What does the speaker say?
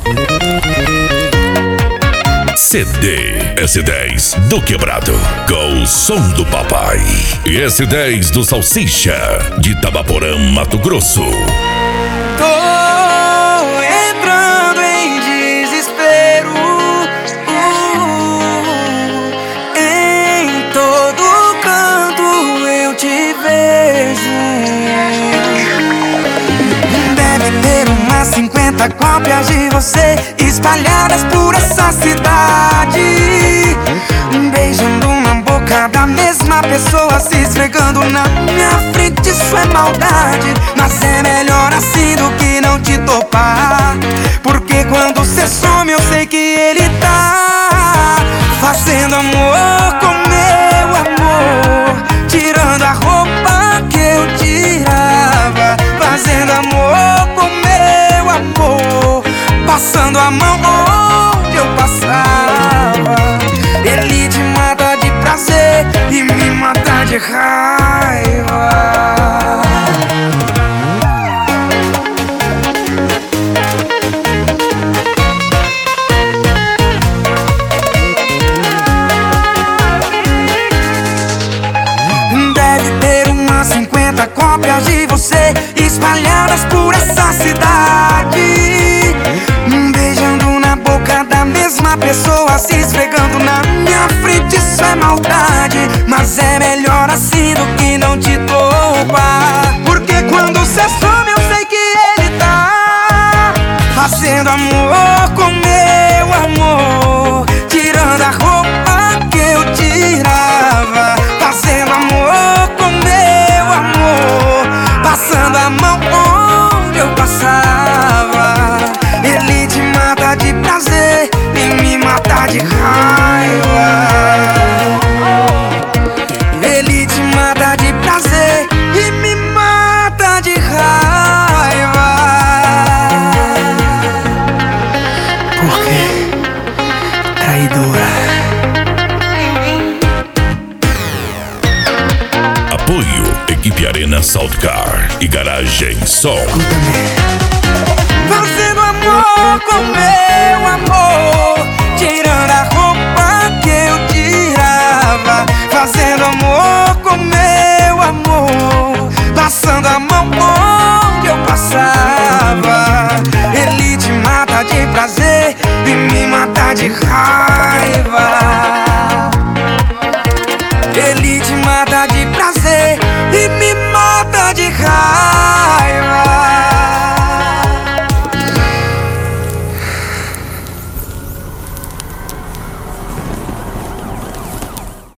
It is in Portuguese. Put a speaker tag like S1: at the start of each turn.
S1: CD S10 do Quebrado, com o som do papai. E S10 do Salsicha, de Itabaporã, Mato Grosso.
S2: Tô entrando em desespero, em todo canto eu te vejo. Deve ter umas 50 cópias de você espalhadas por essa cidade, beijando na boca da mesma pessoa, se esfregando na minha frente. Isso é maldade, mas é melhor assim do que não te topar. Porque quando cê some eu sei que ele tá fazendo amor com meu amor, tirando a roupa que eu tirava, fazendo amor com meu amor, passando a mão onde eu passava. Ele te mata de prazer e me mata de raiva. Deve ter umas 50 cópias de você espalhadas por essa cidade, beijando na boca da mesma pessoa, se esfregando na minha frente. Isso é maldade, mas é melhor assim do que não te topar. Porque quando cê some eu sei que ele tá fazendo amor com meu amor, tirando a roupa que eu tirava, fazendo amor com meu amor, passando a mão onde eu passava. Ele te mata de prazer e me mata de raiva. Ele te mata de prazer e me mata de raiva. Por quê, traidora?
S1: Apoio Equipe Arena Soundcar e Garagem Som.
S2: Escúchame.